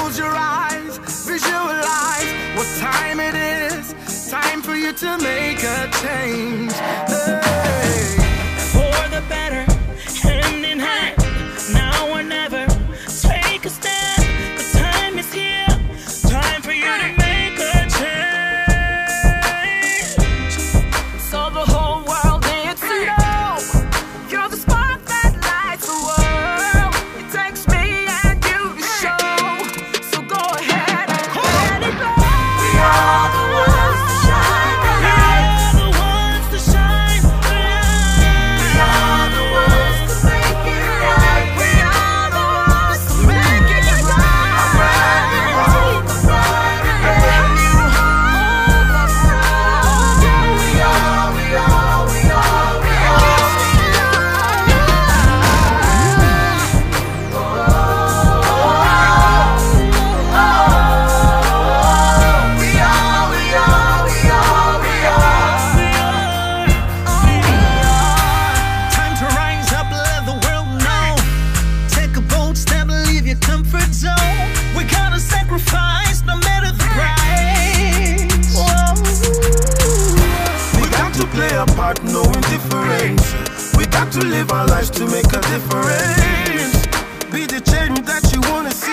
close your eyes, visualize what time it is. Time for you to make a change. Hey. For the better, hand in hand, now or never. Take a stand, the time is here. Time for you to make a change. So the whole world needs to know you're the spark that lights the world. It takes me and you to show. So go ahead and let it go. We are the ones to shine. We are the ones to shine. We are the ones to make it right. We are the ones to make it right. I'm riding home, I'm riding home. And you hold the road. We are, we are, we are, we are. Time to rise up, let the world know. Take a bold step, leave your comfort zone. We gotta sacrifice no matter the price. We got to play a part, no indifference. We got to live our lives to make a difference. Be the change that you wanna see.